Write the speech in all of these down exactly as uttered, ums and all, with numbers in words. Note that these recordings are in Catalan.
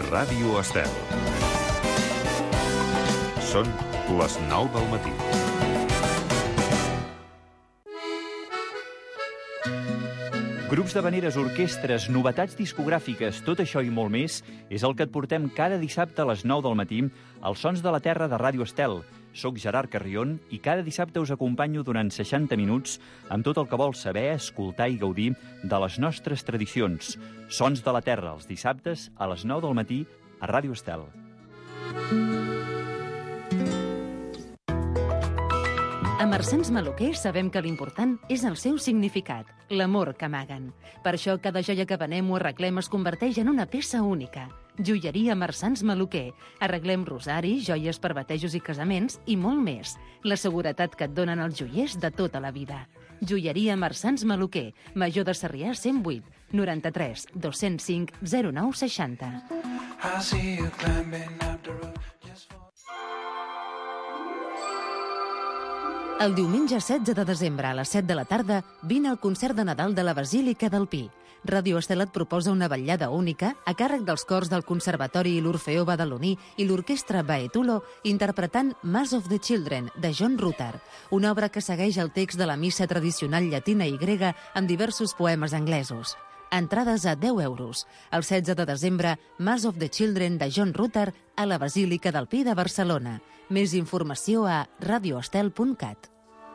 Ràdio Estel. Són les nou del matí. Grups d'havaneres, orquestres, novetats discogràfiques, tot això i molt més és el que et portem cada dissabte a les nou del matí als Sons de la Terra de Ràdio Estel. Soc Gerard Carrion i cada dissabte us acompanyo durant seixanta minuts amb tot el que vols saber, escoltar i gaudir de les nostres tradicions. Sons de la Terra, els dissabtes a les nou del matí a Ràdio Estel. A Marsans Maluquer sabem que l'important és el seu significat, l'amor que amaguen. Per això cada joia que venem o arreglem es converteix en una peça única. Joieria Marsans Maluquer. Arreglem rosaris, joies per batejos i casaments i molt més. La seguretat que et donen els joiers de tota la vida. Joieria Marsans Maluquer. Major de Sarrià cent vuit, noranta-tres, dos-cents cinc, zero nou seixanta. El diumenge setze de desembre a les set de la tarda vine al concert de Nadal de la Basílica del Pi. Ràdio Estel et proposa una vetllada única a càrrec dels cors del Conservatori i l'Orfeó Badaloní i l'Orquestra Baetulo interpretant Mass of the Children, de John Rutter, una obra que segueix el text de la missa tradicional llatina i grega amb diversos poemes anglesos. Entrades a deu euros. El setze de desembre, Mass of the Children de John Rutter a la Basílica del Pi de Barcelona. Més informació a radioestel punt cat.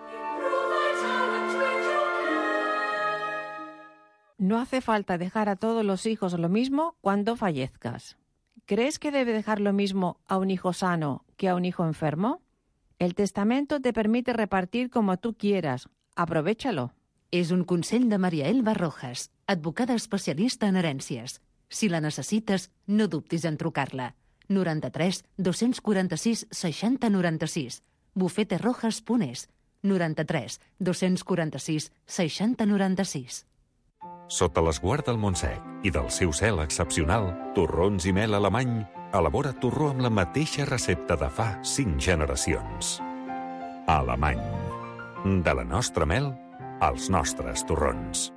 No hace falta dejar a todos los hijos lo mismo cuando fallezcas. ¿Crees que debe dejar lo mismo a un hijo sano que a un hijo enfermo? El testamento te permite repartir como tú quieras. Aprovéchalo. És un consell de Maria Elba Rojas, advocada especialista en herències. Si la necessites, no dubtis en trucar-la. noranta-tres, dos-cents quaranta-sis, seixanta noranta-sis. bufeterojas punt es. noranta-tres, dos-cents quaranta-sis, seixanta noranta-sis. Sota l'esguard del Montsec i del seu cel excepcional, Torrons i Mel Alemany elabora torró amb la mateixa recepta de fa cinc generacions. Alemany. De la nostra mel als nostres torrons.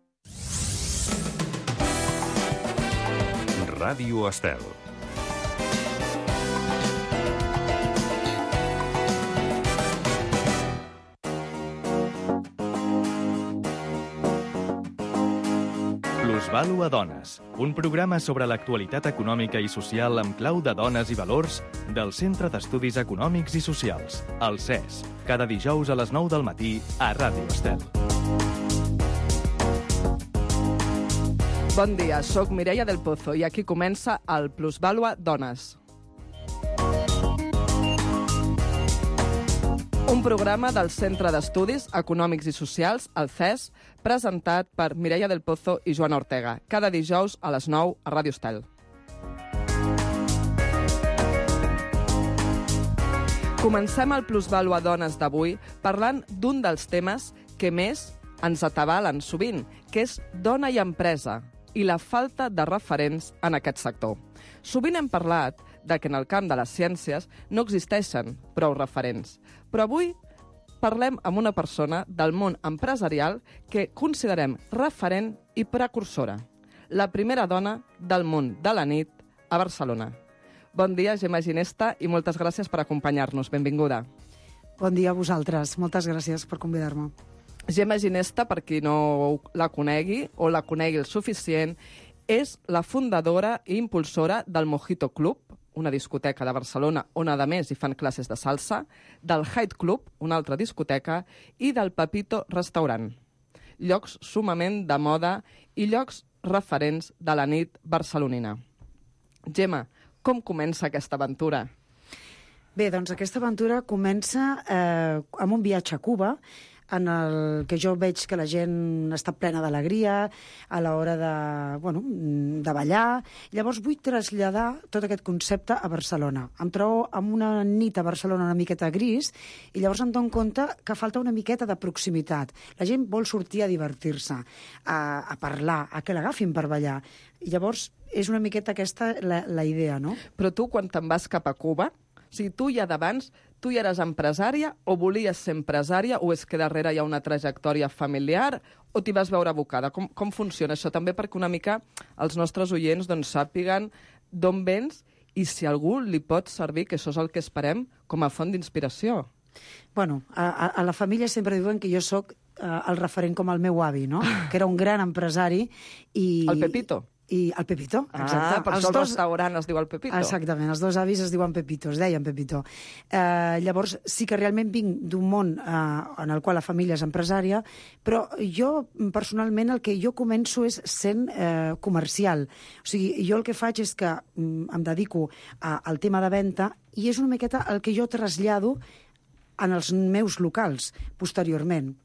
Ràdio Estel. Plusvàlua Dones, un programa sobre l'actualitat econòmica i social amb clau de dones i valors del Centre d'Estudis Econòmics i Socials, el C E S, cada dijous a les nou del matí a Ràdio Estel. Bon dia, sóc Mireia del Pozo i aquí comença el Plusvàlua Dones. Un programa del Centre d'Estudis Econòmics i Socials, el C E S, presentat per Mireia del Pozo i Joana Ortega, cada dijous a les nou a Ràdio Estel. Comencem el Plusvàlua Dones d'avui parlant d'un dels temes que més ens atabalen sovint, que és dona i empresa, i la falta de referents en aquest sector. Sovint hem parlat de que en el camp de les ciències no existeixen prou referents, però avui parlem amb una persona del món empresarial que considerem referent i precursora, la primera dona del món de la nit a Barcelona. Bon dia, Gemma Ginesta, i moltes gràcies per acompanyar-nos. Benvinguda. Bon dia a vosaltres. Moltes gràcies per convidar-me. Gemma Ginesta, per qui no la conegui o la conegui el suficient, és la fundadora i impulsora del Mojito Club, una discoteca de Barcelona on, a més, hi fan classes de salsa, del Hyde Club, una altra discoteca, i del Pepito Restaurant. Llocs sumament de moda i llocs referents de la nit barcelonina. Gemma, com comença aquesta aventura? Bé, doncs aquesta aventura comença eh, amb un viatge a Cuba, en el que jo veig que la gent està plena d'alegria a l'hora de, bueno, de ballar. Llavors vull traslladar tot aquest concepte a Barcelona. Em trobo amb una nit a Barcelona una miqueta gris i llavors em dono compte que falta una miqueta de proximitat. La gent vol sortir a divertir-se, a, a parlar, a que l'agafin per ballar. I llavors és una miqueta aquesta la, la idea, no? Però tu, quan te'n vas cap a Cuba, o sigui, tu ja d'abans, tu ja eres empresària o volies ser empresària o és que darrere hi ha una trajectòria familiar o t'hi vas veure abocada? Com, com funciona això? També perquè una mica els nostres oients doncs, sàpiguen d'on vens i si algú li pot servir, que això és el que esperem, com a font d'inspiració. Bueno, a, a, a la família sempre diuen que jo sóc uh, el referent com el meu avi, no? Que era un gran empresari i... El Pepito. I el Pepito, exacte. Ah, per els això el dos... restaurant es diu el Pepito. Exactament, els dos avis es diuen Pepito, es deien Pepito. Eh, llavors, sí que realment vinc d'un món eh, en el qual la família és empresària, però jo, personalment, el que jo començo és sent eh, comercial. O sigui, jo el que faig és que mm, em dedico a, al tema de venda i és una miqueta el que jo trasllado en els meus locals, posteriorment.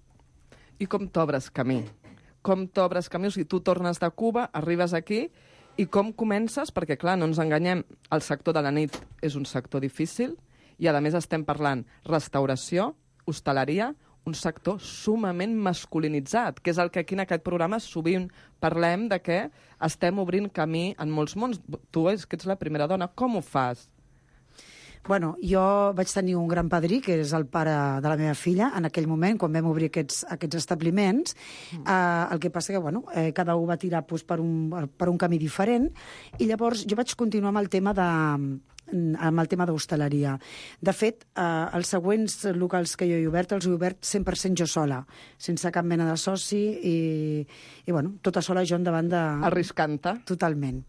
I com t'obres camí? Com t'obres camí? O sigui, tu tornes de Cuba, arribes aquí, i com comences? Perquè, clar, no ens enganyem, el sector de la nit és un sector difícil, i a més estem parlant restauració, hostaleria, un sector sumament masculinitzat, que és el que aquí en aquest programa sovint parlem de que estem obrint camí en molts mons. Tu és que ets la primera dona, com ho fas? Bueno, jo vaig tenir un gran padrí, que és el pare de la meva filla, en aquell moment, quan vam obrir aquests, aquests establiments. Mm. Eh, el que passa que, bueno, eh, cada un va tirar pues, per, un, per un camí diferent, i llavors jo vaig continuar amb el tema de amb el tema d'hostaleria. De fet, eh, els següents locals que jo he obert, els he obert cent per cent jo sola, sense cap mena de soci, i, i bueno, tota sola jo endavant de... Arriscant-te. Totalment.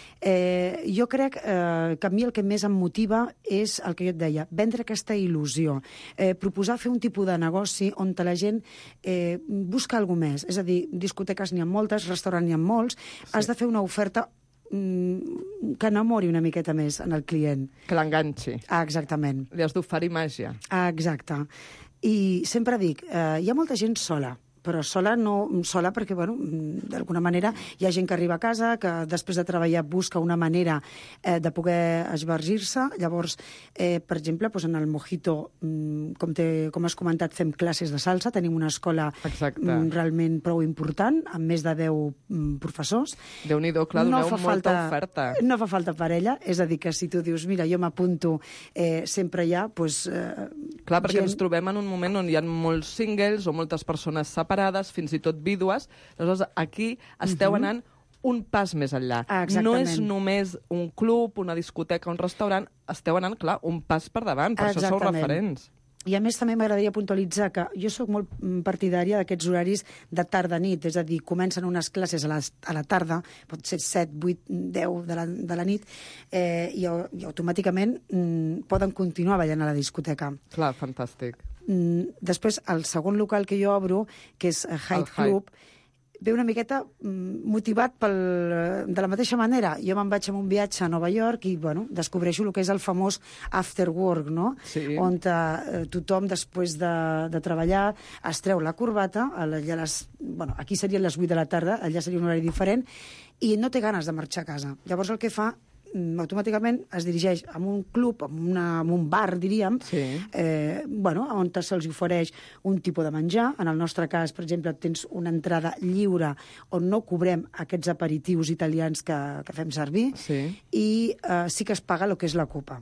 Eh, jo crec eh, que a mi el que més em motiva és el que jo et deia, vendre aquesta il·lusió, eh, proposar fer un tipus de negoci on la gent eh, busca alguna més. És a dir, discoteques n'hi ha moltes, restaurants n'hi ha molts, sí. Has de fer una oferta mm, que enamori una miqueta més en el client. Que l'enganxi. Ah, exactament. Li has d'oferir màgia. Ah, exacte. I sempre dic, eh, hi ha molta gent sola, però sola no sola perquè, bueno, d'alguna manera hi ha gent que arriba a casa, que després de treballar busca una manera eh, de poder esbargir-se. Llavors, eh, per exemple, doncs en el Mojito, com, te, com has comentat, fem classes de salsa, tenim una escola mm, realment prou important, amb més de deu mm, professors. Déu-n'hi-do, clar, doneu no molta falta, oferta. No fa falta parella, és a dir, que si tu dius, mira, jo m'apunto, eh, sempre hi ha, doncs... Eh, clar, perquè gent... ens trobem en un moment on hi ha molts singles o moltes persones separades, fins i tot vídues. Aleshores, aquí esteu uh-huh. anant un pas més enllà. Ah, no és només un club, una discoteca, un restaurant, esteu anant, clar, un pas per davant, per exactament. Això sou referents. I a més també m'agradaria puntualitzar que jo sóc molt partidària d'aquests horaris de tarda-nit, és a dir, comencen unes classes a la, a la tarda, pot ser set, vuit, deu de la, de la nit, eh, i, i automàticament mm, poden continuar ballant a la discoteca. Clar, fantàstic. Mm, després, el segon local que jo obro, que és Hyde Club, ve una miqueta mm, motivat pel, de la mateixa manera. Jo me'n vaig amb un viatge a Nova York i, bueno, descobreixo el que és el famós after work, no? Sí. On eh, tothom, després de, de treballar, es treu la corbata, a la, a les, bueno, aquí serien les vuit de la tarda, allà seria un horari diferent, i no té ganes de marxar a casa. Llavors el que fa, automàticament es dirigeix a un club, a, una, a un bar, diríem, sí. eh, bueno, on se'ls ofereix un tipus de menjar. En el nostre cas, per exemple, tens una entrada lliure on no cobrem aquests aperitius italians que, que fem servir, sí. i eh, sí que es paga el que és la copa.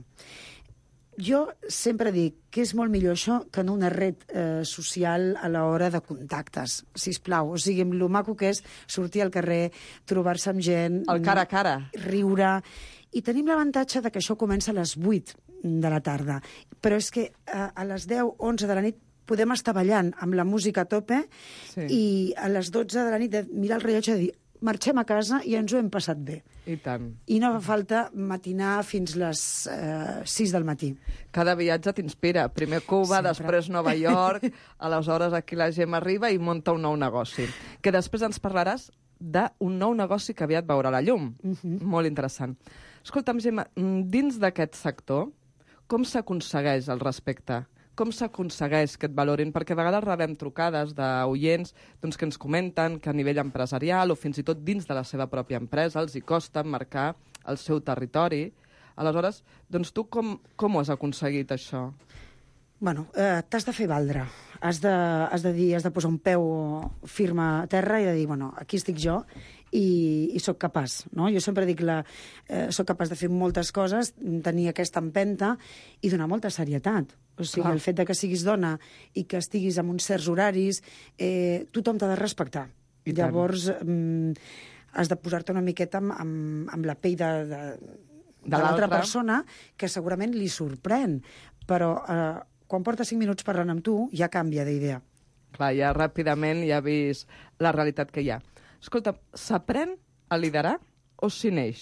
Jo sempre dic que és molt millor això que en una red eh, social a l'hora de contactes, sisplau. O sigui, amb lo maco que és sortir al carrer, trobar-se amb gent... El cara a cara. Riure... I tenim l'avantatge de que això comença a les vuit de la tarda. Però és que a, a les deu, onze de la nit podem estar ballant amb la música a tope, sí. I a les dotze de la nit de mirar el rellotge i dir marxem a casa i ens ho hem passat bé. I tant. I no fa falta matinar fins les eh, sis del matí. Cada viatge t'inspira. Primer Cuba, sempre. Després Nova York, aleshores aquí la Gemma arriba i munta un nou negoci. Que després ens parlaràs d'un nou negoci que aviat veurà la llum. Uh-huh. Molt interessant. Escolta'm, Gemma, dins d'aquest sector, com s'aconsegueix el respecte? Com s'aconsegueix que et valorin? Perquè a vegades rebem trucades d'oients doncs, que ens comenten que a nivell empresarial o fins i tot dins de la seva pròpia empresa els hi costa marcar el seu territori. Aleshores, doncs tu com, com ho has aconseguit, això? Bueno, eh, t'has de fer valdre. Has de, has de dir, has de posar un peu firme a terra i de dir, bueno, aquí estic jo i, i sóc capaç, no? Jo sempre dic que eh, sóc capaç de fer moltes coses, tenir aquesta empenta i donar molta serietat. O sigui, clar. El fet de que siguis dona i que estiguis en uns certs horaris, eh, tothom t'ha de respectar. I Llavors, mm, has de posar-te una miqueta amb, amb, amb la pell de, de, de, De l'altra l'altre. persona, que segurament li sorprèn, però eh, quan porta cinc minuts parlant amb tu, ja canvia d'idea. Clar, ja ràpidament ja ha vist la realitat que hi ha. Escolta, s'aprèn a liderar o s'hi neix?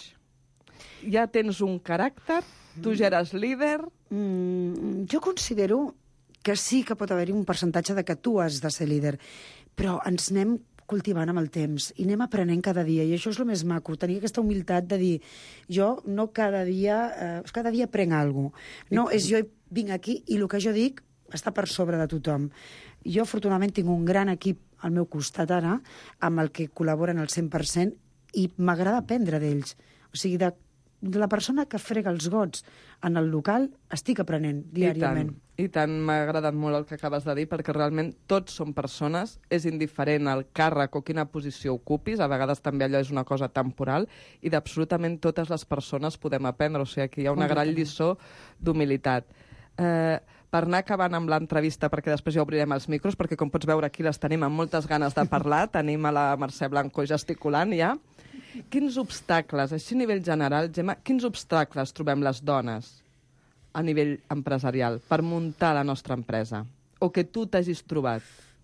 Ja tens un caràcter, tu ja eres líder... Mm, jo considero que sí que pot haver-hi un percentatge de que tu has de ser líder, però ens anem cultivant amb el temps i anem aprenent cada dia, i això és el més maco, tenir aquesta humilitat de dir, jo no cada dia, eh, cada dia aprenc alguna cosa. No, és jo vinc aquí i el que jo dic està per sobre de tothom. Jo, afortunadament, tinc un gran equip al meu costat ara, amb el que col·laboren al cent per cent, i m'agrada aprendre d'ells. O sigui, de, de la persona que frega els gots en el local, estic aprenent diàriament. I tant, i tant, m'ha agradat molt el que acabes de dir, perquè realment tots som persones, és indiferent el càrrec o quina posició ocupis, a vegades també allò és una cosa temporal, i d'absolutament totes les persones podem aprendre, o sigui que hi ha una gran lliçó d'humilitat. Eh, per anar acabant amb l'entrevista, perquè després ja obrirem els micros, perquè com pots veure aquí les tenim amb moltes ganes de parlar, tenim a la Mercè Blanco gesticulant ja. Quins obstacles, així a nivell general, Gemma, quins obstacles trobem les dones a nivell empresarial per muntar la nostra empresa? O que tu t'hagis trobat?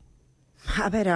A veure,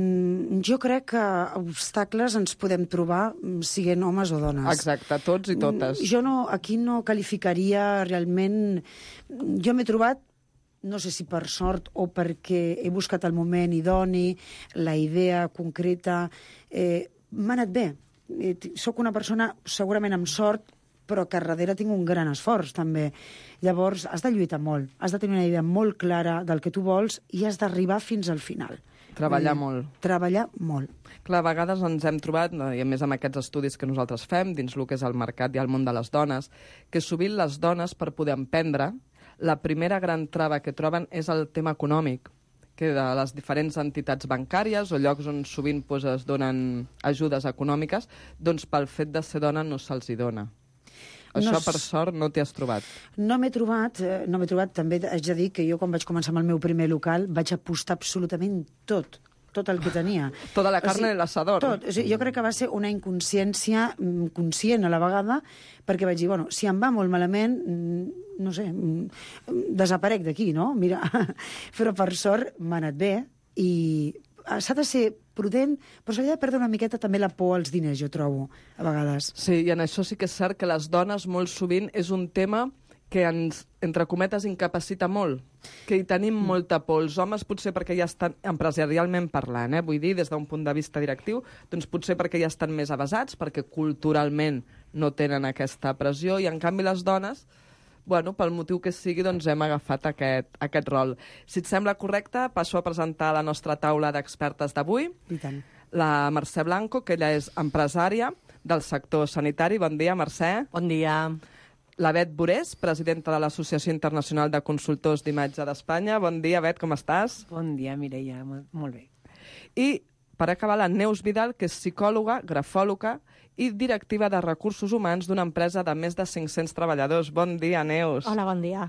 mm, jo crec que obstacles ens podem trobar siguent homes o dones. Exacte, tots i totes. Jo no, aquí no qualificaria realment... Jo m'he trobat, no sé si per sort o perquè he buscat el moment idoni, la idea concreta, eh, m'ha anat bé. Eh, soc una persona segurament amb sort, però que darrere tinc un gran esforç, també. Llavors, has de lluitar molt, has de tenir una idea molt clara del que tu vols i has d'arribar fins al final. Treballar dir, molt. Treballar molt. Clar, a vegades ens hem trobat, i a més amb aquests estudis que nosaltres fem, dins el que és el mercat i el món de les dones, que sovint les dones, per poder emprendre, la primera gran trava que troben és el tema econòmic, que de les diferents entitats bancàries o llocs on sovint pues, es donen ajudes econòmiques, doncs pel fet de ser dona no se'ls hi dona. Això, No per sort, no t'hi has trobat. No m'he trobat, eh, no m'he trobat, també haig de dir que jo quan vaig començar amb el meu primer local vaig apostar absolutament tot, tot el que tenia. Tota la carne o sigui, de l'asador. Tot. O sigui, jo crec que va ser una inconsciència mm, conscient a la vegada, perquè vaig dir, bueno, si em va molt malament, mm, no sé, mm, desaparec d'aquí, no? Mira, però per sort m'ha anat bé i s'ha de ser prudent, però s'ha de perdre una miqueta també la por als diners, jo trobo, a vegades. Sí, i en això sí que és cert que les dones molt sovint és un tema que ens, entre cometes, incapacita molt, que hi tenim mm. molta por. Els homes potser perquè ja estan empresarialment parlant, eh? Vull dir, des d'un punt de vista directiu, doncs potser perquè ja estan més avasats, perquè culturalment no tenen aquesta pressió, i en canvi les dones, bueno, pel motiu que sigui, doncs hem agafat aquest, aquest rol. Si et sembla correcte, passo a presentar la nostra taula d'expertes d'avui. I tant. La Mercè Blanco, que ella és empresària del sector sanitari. Bon dia, Mercè. Bon dia. La Bet Borés, presidenta de l'Associació Internacional de Consultors d'Imatge d'Espanya. Bon dia, Bet, com estàs? Bon dia, Mireia, molt, molt bé. I, per acabar, la Neus Vidal, que és psicòloga, grafòloga i directiva de recursos humans d'una empresa de més de cinc-cents treballadors. Bon dia, Neus. Hola, bon dia.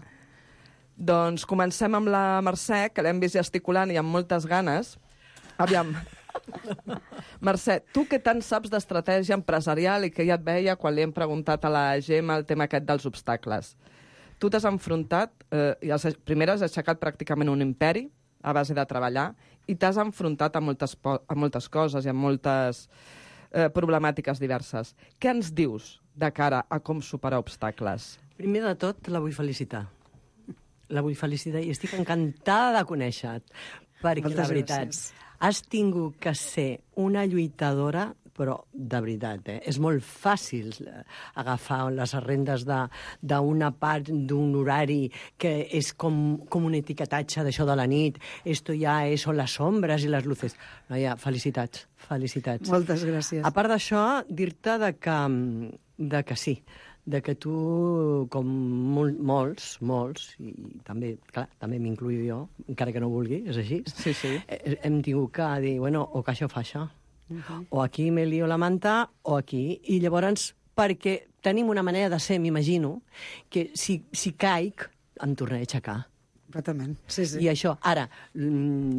Doncs comencem amb la Mercè, que l'hem vist gesticulant i amb moltes ganes. Aviam. Mercè, tu què tant saps d'estratègia empresarial i que ja et veia quan li hem preguntat a la Gemma el tema aquest dels obstacles? Tu t'has enfrontat, eh, i has, primer has aixecat pràcticament un imperi a base de treballar i t'has enfrontat a moltes, a moltes coses i a moltes eh, problemàtiques diverses. Què ens dius de cara a com superar obstacles? Primer de tot, la vull felicitar. La vull felicitar i estic encantada de conèixer-te, perquè, Moltes la veritat, gràcies. has tingut que ser una lluitadora, però de veritat, eh? És molt fàcil agafar les arrendes d'una part d'un horari que és com, com un etiquetatge d'això de la nit. Esto ja és, són les ombres i les luces. Noia, felicitats, felicitats. Moltes gràcies. A part d'això, dir-te de que, de que sí, de que tu, com mol, molts, molts, i també, clar, també m'incluïo jo, encara que no vulgui, és així, Sí, sí. hem tingut que dir, bueno, o que això fa això, uh-huh. o aquí me lio la manta, o aquí, i llavors, perquè tenim una manera de ser, m'imagino, que si, si caic, em tornaré a aixecar. Completament, sí, sí. I això, ara, mm,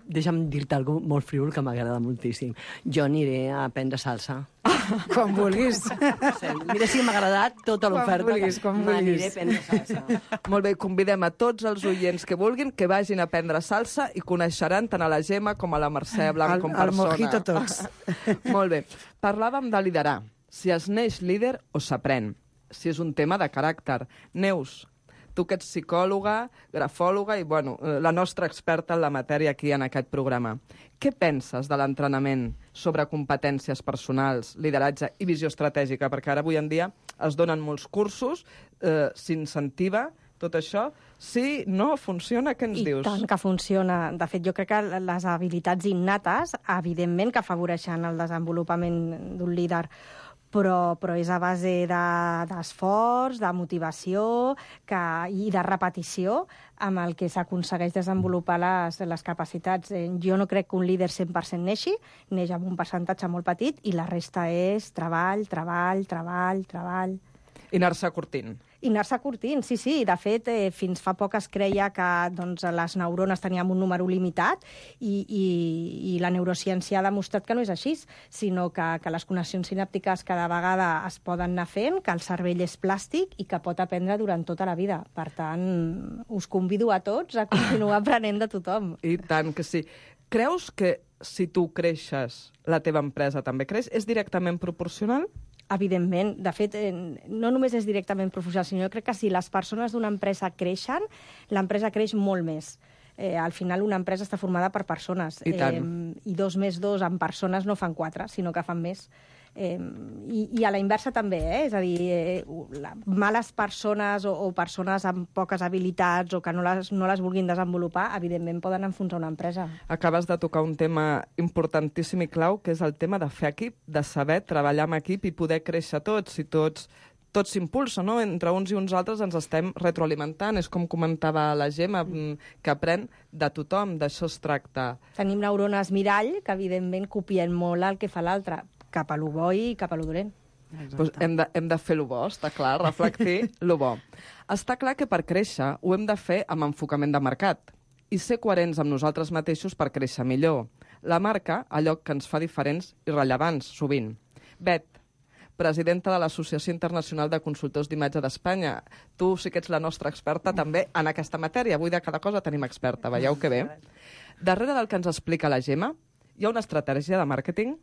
deixa'm dir-te alguna cosa molt frívol que m'agrada moltíssim. Jo aniré a aprendre salsa. Quan vulguis. Sí, mira si m'ha agradat tota l'oferta. Quan vulguis, quan vulguis. M'aniré a aprendre salsa. Molt bé, convidem a tots els oients que vulguin que vagin a aprendre salsa i coneixeran tant a la Gemma com a la Mercè Blanc El- com el persona. mojito tots. Molt bé. Parlàvem de liderar. Si es neix líder o s'aprèn. Si és un tema de caràcter. Neus, tu que ets psicòloga, grafòloga i, bueno, la nostra experta en la matèria aquí en aquest programa. Què penses de l'entrenament sobre competències personals, lideratge i visió estratègica? Perquè ara, avui en dia, es donen molts cursos, eh, s'incentiva tot això. Si no funciona, què ens I dius? tant que funciona. De fet, jo crec que les habilitats innates, evidentment que afavoreixen el desenvolupament d'un líder, però, però és a base de- d'esforç, de, de motivació que, i de repetició amb el que s'aconsegueix desenvolupar les, les capacitats. Eh, Jo no crec que un líder cent per cent neixi, neix amb un percentatge molt petit i la resta és treball, treball, treball, treball. I anar-se curtint. I anar-se curtint, sí, sí. De fet, eh, fins fa poc es creia que doncs, les neurones teníem un número limitat i, i, i la neurociència ha demostrat que no és així, sinó que, que les connexions sinàptiques cada vegada es poden anar fent, que el cervell és plàstic i que pot aprendre durant tota la vida. Per tant, us convido a tots a continuar aprenent de tothom. I tant que sí. Creus que si tu creixes, la teva empresa també creix? És directament proporcional? Evidentment. De fet, eh, no només és directament professional, sinó jo crec que si les persones d'una empresa creixen, l'empresa creix molt més. Eh, al final, una empresa està formada per persones. I tant. Eh, I dos més dos en persones no fan quatre, sinó que fan més. Eh, i, I a la inversa també, eh? És a dir, eh, la, males persones o, o persones amb poques habilitats o que no les, no les vulguin desenvolupar, evidentment poden enfonsar una empresa. Acabes de tocar un tema importantíssim i clau, que és el tema de fer equip, de saber treballar en equip i poder créixer tots, i tots tots s'impulsen, no? Entre uns i uns altres ens estem retroalimentant. És com comentava la Gemma, mm. que aprèn de tothom, d'això es tracta. Tenim neurones mirall que, evidentment, copien molt el que fa l'altre, cap a lo bo i cap a lo dolent. Pues hem, de, hem de fer lo bo, està clar, reflectir lo bo. Està clar que per créixer ho hem de fer amb enfocament de mercat i ser coherents amb nosaltres mateixos per créixer millor. La marca, allò que ens fa diferents i rellevants, sovint. Bet, presidenta de l'Associació Internacional de Consultors d'Imatge d'Espanya. Tu sí que ets la nostra experta també en aquesta matèria. Avui de cada cosa tenim experta, veieu que bé? Darrere del que ens explica la Gemma, hi ha una estratègia de màrqueting?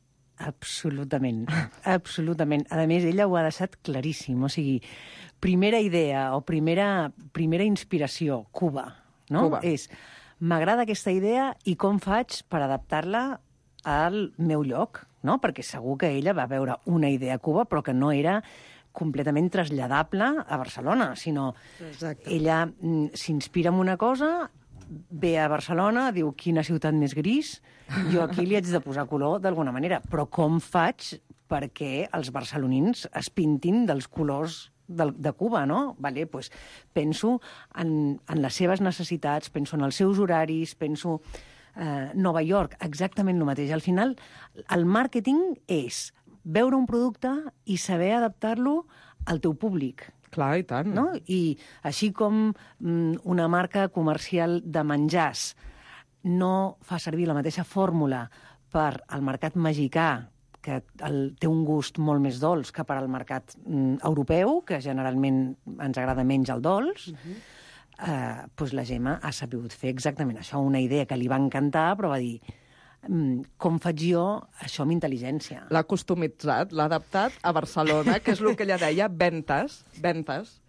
Absolutament, absolutament. A més, ella ho ha deixat claríssim. O sigui, primera idea o primera, primera inspiració, Cuba. No? Cuba. És, m'agrada aquesta idea i com faig per adaptar-la al meu lloc, no? Perquè segur que ella va veure una idea a Cuba, però que no era completament traslladable a Barcelona, sinó Exacte. ella mm, s'inspira en una cosa, ve a Barcelona, diu quina ciutat més gris, jo aquí li haig de posar color d'alguna manera, però com faig perquè els barcelonins es pintin dels colors de, de Cuba, no? Vale, pues, penso en, en les seves necessitats, penso en els seus horaris, penso... Uh, Nova York, exactament el mateix. Al final, el màrqueting és veure un producte i saber adaptar-lo al teu públic. Clar, i tant. No? I així com mm, una marca comercial de menjars no fa servir la mateixa fórmula per al mercat mexicà, que el, té un gust molt més dolç que per al mercat mm, europeu, que generalment ens agrada menys el dolç, uh-huh. Uh, pues la Gemma ha sabut fer exactament això, una idea que li va encantar, però va dir, mm, com faig jo això amb intel·ligència? L'ha customitzat, l'ha adaptat a Barcelona, que és el que ella deia, ventes, ventes.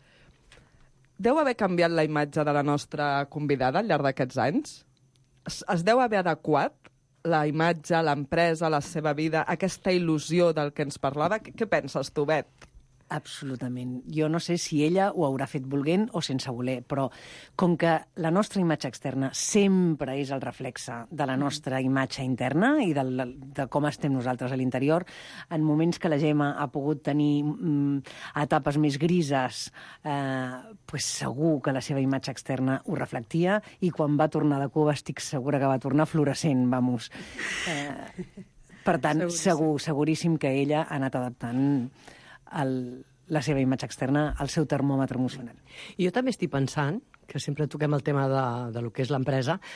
Deu haver canviat la imatge de la nostra convidada al llarg d'aquests anys? Es, es deu haver adequat la imatge, l'empresa, la seva vida, aquesta il·lusió del que ens parlava? Què, què penses tu, Bet? Absolutament. Jo no sé si ella ho haurà fet volent o sense voler, però com que la nostra imatge externa sempre és el reflexe de la nostra imatge interna i de, la, de com estem nosaltres a l'interior, en moments que la Gemma ha pogut tenir mm, etapes més grises, eh, pues segur que la seva imatge externa ho reflectia, i quan va tornar de Cuba estic segura que va tornar fluorescent, vamos. Eh, per tant, Seguríssim. segur, seguríssim que ella ha anat adaptant el, la seva imatge externa al seu termòmetre emocional. I jo també estic pensant, que sempre toquem el tema de, de lo que és l'empresa,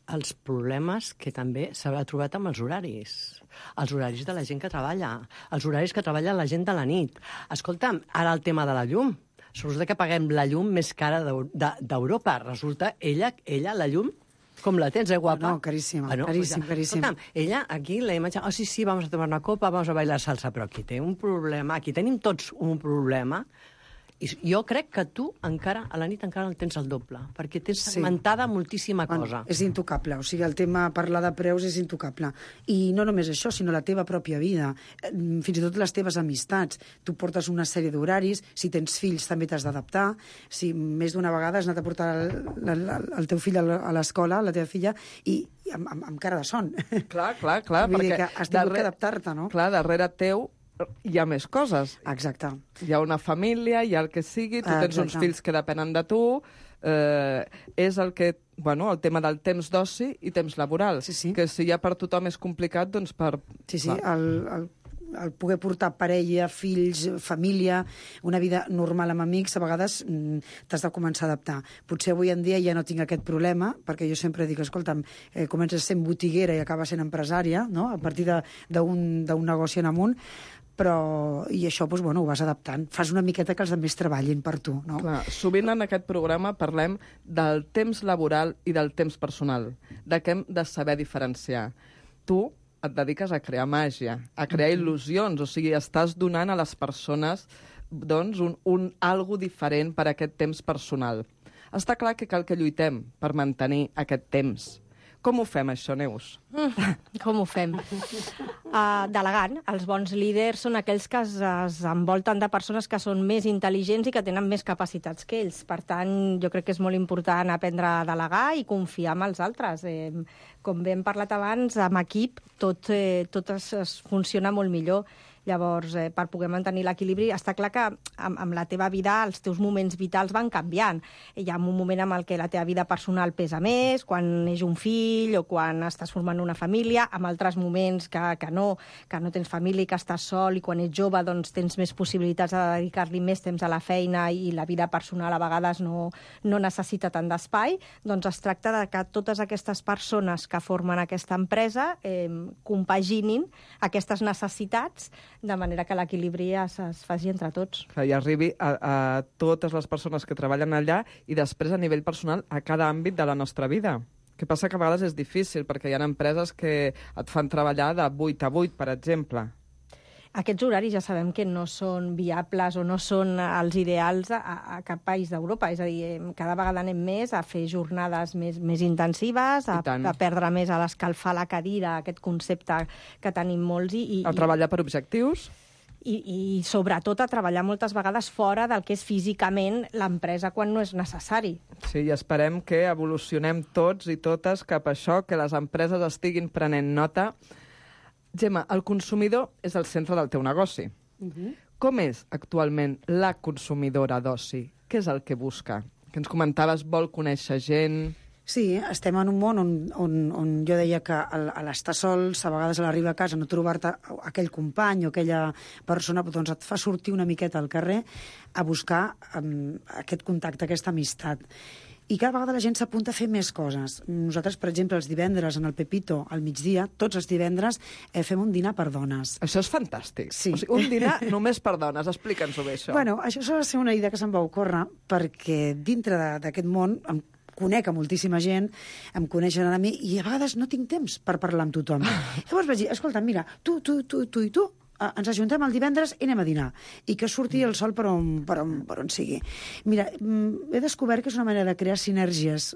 els problemes que també s'ha trobat amb els horaris. Els horaris de la gent que treballa, els horaris que treballa la gent de la nit. Escolta'm, ara el tema de la llum. Resulta que paguem la llum més cara d'Europa. Resulta, ella, ella, la llum, com la tens, eh, guapa? No, caríssima, ah, no? caríssim, Pues, caríssim. Escolta'm, ella aquí la imatge, oh, sí, sí, vamos a tomar una copa, vamos a bailar salsa, però aquí té un problema, aquí tenim tots un problema, i jo crec que tu encara, a la nit encara el tens al doble, perquè tens segmentada sí. moltíssima cosa. Bueno, és intocable, o sigui, el tema parlar de preus és intocable. I no només això, sinó la teva pròpia vida, fins i tot les teves amistats. Tu portes una sèrie d'horaris, si tens fills també t'has d'adaptar, si més d'una vegada has anat a portar el, el, el teu fill a l'escola, la teva filla, i amb, amb, amb cara de son. Clar, clar, clar. Vull perquè dir que has tingut darrere... que adaptar-te, no? Clar, darrere teu hi ha més coses. Exacte. Hi ha una família, hi ha el que sigui, tu tens Exacte. uns fills que depenen de tu, eh, és el que, bueno, el tema del temps d'oci i temps laboral, sí, sí. que si ja per tothom és complicat, doncs per... Sí, sí, el, el, el poder portar parella, fills, família, una vida normal amb amics, a vegades mm, t'has de començar a adaptar. Potser avui en dia ja no tinc aquest problema, perquè jo sempre dic, escolta'm, eh, comences sent botiguera i acabes sent empresària, no?, a partir d'un negoci en amunt, però i això doncs, bueno, ho vas adaptant. Fas una miqueta que els altres treballin per tu. No? Clar, sovint en aquest programa parlem del temps laboral i del temps personal, de què hem de saber diferenciar. Tu et dediques a crear màgia, a crear il·lusions, o sigui, estàs donant a les persones doncs, un, un algo diferent per a aquest temps personal. Està clar que cal que lluitem per mantenir aquest temps. Com ho fem, això, Neus? Mm, com ho fem? Uh, delegant. Els bons líders són aquells que es, es envolten de persones que són més intel·ligents i que tenen més capacitats que ells. Per tant, jo crec que és molt important aprendre a delegar i confiar en els altres. Eh, com bé hem parlat abans, amb equip tot, eh, tot es, es funciona molt millor. Llavors, eh, per poder mantenir l'equilibri, està clar que amb, amb la teva vida els teus moments vitals van canviant. Hi ha un moment en el que la teva vida personal pesa més, quan neix un fill o quan estàs formant una família, amb altres moments que, que, no, que no tens família i que estàs sol, i quan ets jove doncs, tens més possibilitats de dedicar-li més temps a la feina i la vida personal a vegades no, no necessita tant d'espai. Doncs es tracta de que totes aquestes persones que formen aquesta empresa eh, compaginin aquestes necessitats de manera que l'equilibri es, es faci entre tots. Que hi arribi a, a totes les persones que treballen allà i després a nivell personal a cada àmbit de la nostra vida. Que passa que a vegades és difícil, perquè hi ha empreses que et fan treballar de vuit a vuit, per exemple. Aquests horaris ja sabem que no són viables o no són els ideals a, a cap país d'Europa. És a dir, cada vegada anem més a fer jornades més, més intensives, a, a perdre més a l'escalfar la cadira, aquest concepte que tenim molts. I, i, a treballar per objectius. I, i sobretot a treballar moltes vegades fora del que és físicament l'empresa quan no és necessari. Sí, i esperem que evolucionem tots i totes cap a això, que les empreses estiguin prenent nota. Gemma, el consumidor és el centre del teu negoci. Uh-huh. Com és actualment la consumidora d'oci? Què és el que busca? Que ens comentaves, vol conèixer gent... Sí, estem en un món on, on, on jo deia que a l'estar sols, a vegades a l'arribar a casa, no trobar-te aquell company o aquella persona, doncs et fa sortir una miqueta al carrer a buscar um, aquest contacte, aquesta amistat. I cada vegada la gent s'apunta a fer més coses. Nosaltres, per exemple, els divendres en el Pepito, al migdia, tots els divendres, eh, fem un dinar per dones. Això és fantàstic. Sí. O sigui, un dinar només per dones. Explica'ns-ho bé, això. Bueno, això va ser una idea que se'm va ocórrer perquè dintre d'aquest món em conec a moltíssima gent, em coneixen a mi, i a vegades no tinc temps per parlar amb tothom. Llavors vaig dir, escolta, mira, tu, tu, tu, tu i tu, ens ajuntem el divendres i anem a dinar. I que surti el sol per on, per on, per on sigui. Mira, he descobert que és una manera de crear sinergies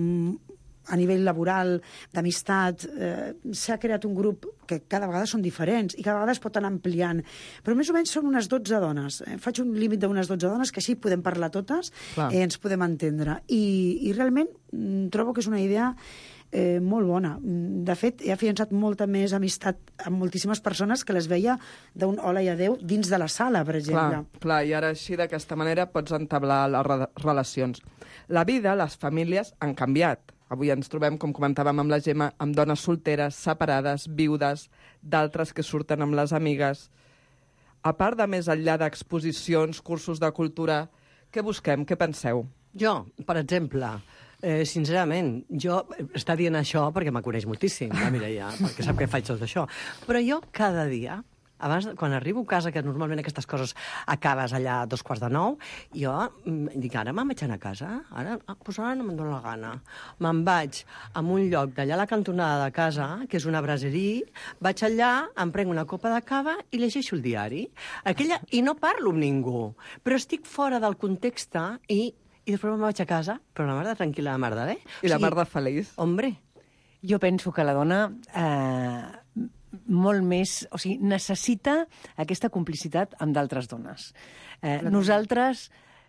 a nivell laboral, d'amistat. Eh, S'ha creat un grup que cada vegada són diferents i cada vegada es pot anar ampliant. Però més o menys són unes dotze dones. Eh, faig un límit d'unes dotze dones, que així podem parlar totes, eh, ens podem entendre. I, i realment mm, trobo que és una idea Eh, molt bona. De fet, he afiançat molta més amistat amb moltíssimes persones que les veia d'un hola i adeu dins de la sala, per exemple. Clar, clar, i ara així d'aquesta manera pots entablar les re relacions. La vida, les famílies han canviat. Avui ens trobem, com comentàvem amb la Gemma, amb dones solteres, separades, viudes, d'altres que surten amb les amigues. A part de més enllà d'exposicions, cursos de cultura, què busquem, què penseu? Jo, per exemple, Eh, sincerament, jo està dient això perquè me coneix moltíssim, la Mireia, perquè sap que faig tot això. Però jo cada dia, abans, quan arribo a casa, que normalment aquestes coses acabes allà a dos quarts de nou, jo mm, dic, ara me'n vaig anar a casa, ara, ah, doncs ara no me'n dóna la gana. Me'n vaig a un lloc d'allà a la cantonada de casa, que és una braseria, vaig allà, em prenc una copa de cava i llegeixo el diari. Aquella, i no parlo amb ningú, però estic fora del context i I després me'n vaig a casa, però la mar de tranquil·la, la mar de bé. I la mar de feliç. Hombre. Jo penso que la dona eh, molt més... O sigui, necessita aquesta complicitat amb d'altres dones. Eh, nosaltres,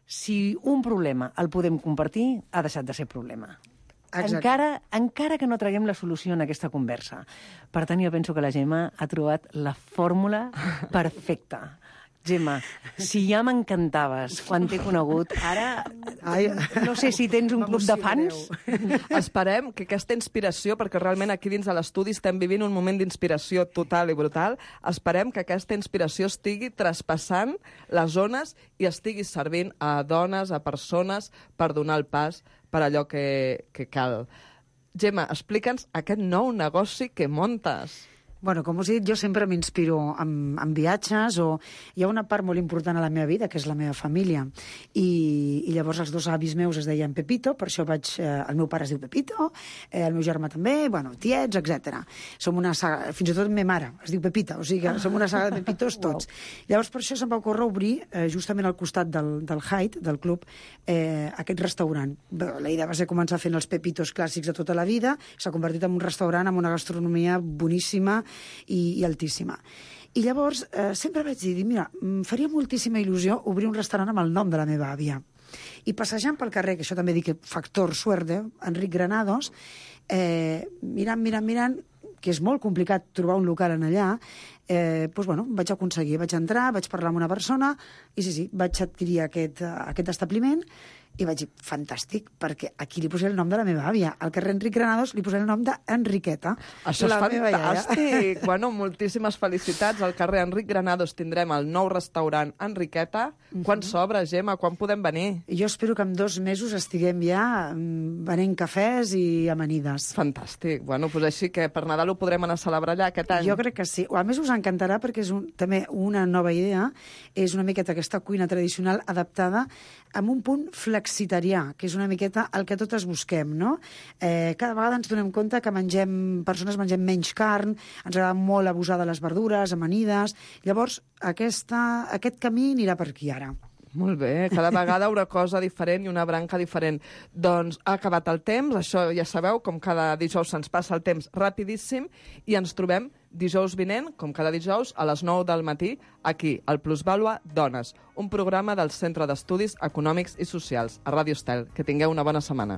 si un problema el podem compartir, ha deixat de ser problema. Encara, encara que no traguem la solució en aquesta conversa. Per tant, jo penso que la Gemma ha trobat la fórmula perfecta. Gemma, si ja m'encantaves quan t'he conegut, ara Ai, no sé si tens un club de fans. Esperem que aquesta inspiració, perquè realment aquí dins de l'estudi estem vivint un moment d'inspiració total i brutal, esperem que aquesta inspiració estigui traspassant les zones i estigui servint a dones, a persones, per donar el pas per allò que, que cal. Gemma, explica'ns aquest nou negoci que muntes. Bueno, com us he dit, jo sempre m'inspiro en, en viatges, o hi ha una part molt important a la meva vida, que és la meva família. I, i llavors els dos avis meus es deien Pepito, per això vaig... Eh, el meu pare es diu Pepito, eh, el meu germà també, bueno, tiets, etcètera. Som una saga... Fins i tot ma mare es diu Pepita, o sigui que som una saga de Pepitos tots. Wow. Llavors, per això se'm va ocórrer obrir, eh, justament al costat del, del Hyde, del club, eh, aquest restaurant. La idea va ser començar fent els Pepitos clàssics de tota la vida, s'ha convertit en un restaurant amb una gastronomia boníssima, I, i altíssima. I llavors eh, sempre vaig dir, mira, em faria moltíssima il·lusió obrir un restaurant amb el nom de la meva àvia. I passejant pel carrer, que això també dic factor suerte, Enric Granados, eh, mirant, mirant, mirant, que és molt complicat trobar un local en allà, eh, doncs, bueno, vaig aconseguir, vaig entrar, vaig parlar amb una persona, i sí, sí, vaig adquirir aquest, aquest establiment, i vaig dir, fantàstic, perquè aquí li posaré el nom de la meva àvia. Al carrer Enric Granados li posaré el nom d'Enriqueta. Això és fantàstic! Bueno, moltíssimes felicitats. Al carrer Enric Granados tindrem el nou restaurant Enriqueta. Mm-hmm. Quan s'obre, Gemma? Quan podem venir? Jo espero que en dos mesos estiguem ja venent cafès i amanides. Fantàstic. Bueno, doncs així que per Nadal ho podrem anar a celebrar allà aquest any. Jo crec que sí. A més, us encantarà perquè és un, també una nova idea. És una miqueta aquesta cuina tradicional adaptada amb un punt flexitarià, que és una miqueta el que totes busquem, no? Eh, cada vegada ens donem compte que mengem, persones mengem menys carn, ens agrada molt abusar de les verdures, amanides. Llavors, aquesta, aquest camí anirà per aquí ara. Molt bé, cada vegada una cosa diferent i una branca diferent. Doncs ha acabat el temps, això ja sabeu, com cada dijous se'ns passa el temps rapidíssim, i ens trobem dijous vinent, com cada dijous, a les nou del matí, aquí, al Plusvàlua Dones, un programa del Centre d'Estudis Econòmics i Socials, a Ràdio Estel. Que tingueu una bona setmana.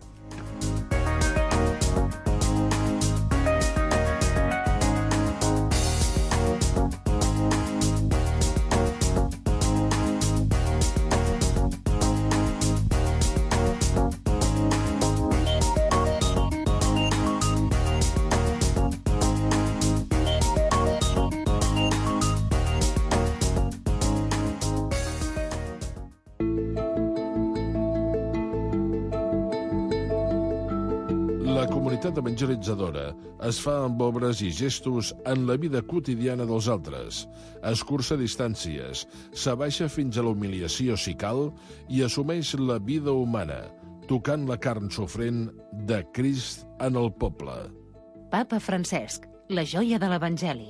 La comunitat evangelitzadora es fa amb obres i gestos en la vida quotidiana dels altres, escurça distàncies, s'abaixa fins a la humiliació si cal i assumeix la vida humana, tocant la carn sofrent de Crist en el poble. Papa Francesc, la joia de l'Evangeli.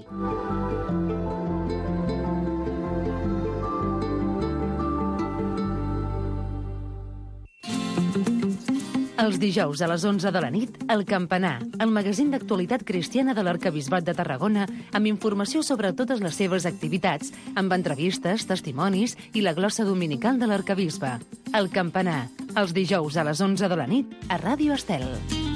Els dijous a les onze de la nit, El Campanar, el magazín d'actualitat cristiana de l'Arquebisbat de Tarragona, amb informació sobre totes les seves activitats, amb entrevistes, testimonis i la glossa dominical de l'Arquebisbe. El Campanar, els dijous a les onze de la nit, a Ràdio Estel.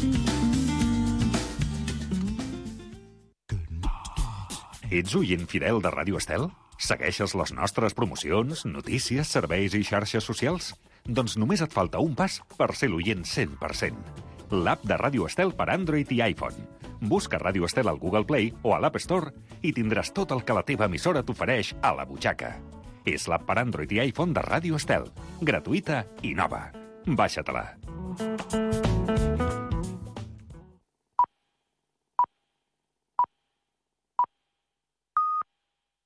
Ets oient fidel de Ràdio Estel? Segueixes les nostres promocions, notícies, serveis i xarxes socials? Doncs només et falta un pas per ser l'oient cent per cent. L'app de Ràdio Estel per Android i iPhone. Busca Ràdio Estel al Google Play o a l'App Store i tindràs tot el que la teva emissora t'ofereix a la butxaca. És l'app per Android i iPhone de Ràdio Estel. Gratuïta i nova. Baixa-te-la.